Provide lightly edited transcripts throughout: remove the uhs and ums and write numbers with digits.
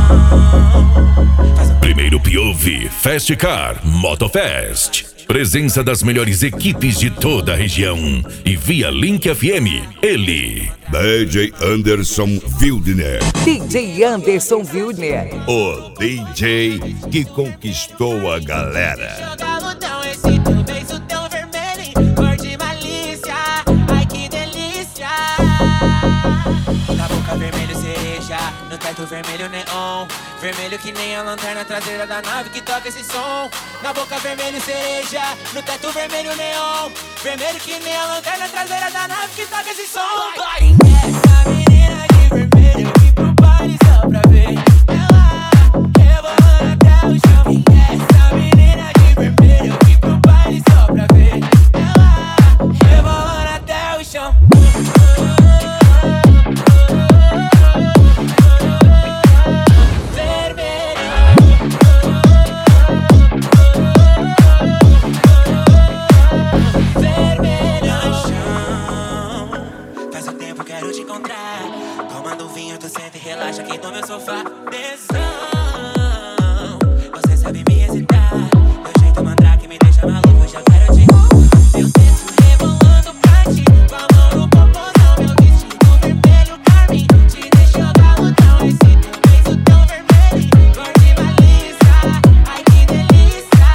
Primeiro POV Fast Car Motofest. Presença das melhores equipes de toda a região. E via Link FM, ele, DJ Anderson Wildner. DJ Anderson Wildner. O DJ que conquistou a galera. Esse teu beijo tão vermelho, cor de malícia, ai que delícia. Na boca vermelho cereja, no teto vermelho neon, vermelho que nem a lanterna traseira da nave que toca esse som. Na boca vermelho cereja, no teto vermelho neon, vermelho que nem a lanterna traseira da nave que toca esse som. Quem é essa menina de vermelho? Eu vim pro baile só pra ver ela rebolando até o chão. Quem é essa menina de vermelho? Eu vim pro baile só pra ver ela rebolando até o chão. Tomando vinho, tu senta e relaxa aqui no meu sofá. Tesão, você sabe me excitar. Meu jeito mandrake me deixa maluco, eu já quero te meu teto rebolando pra ti, com a mão no popozão. Meu vestido vermelho carmim te deixou galudão. Esse teu beijo tão vermelho, cor de malícia, ai que delícia.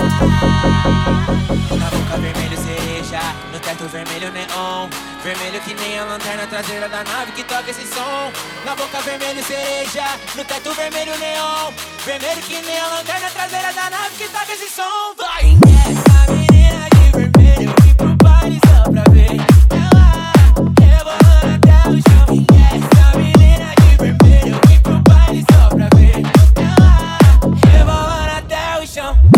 Na boca vermelho cereja, no teto vermelho neon, vermelho que nem a lanterna traseira da nave que toca esse som. Na boca vermelho cereja, no teto vermelho neon, vermelho que nem a lanterna traseira da nave que toca esse som. Vai! Quem é essa menina de vermelho? Eu vim pro baile só pra ver ela rebolando até o chão. Quem é essa menina de vermelho? Eu vim pro baile só pra ver ela rebolando até o chão.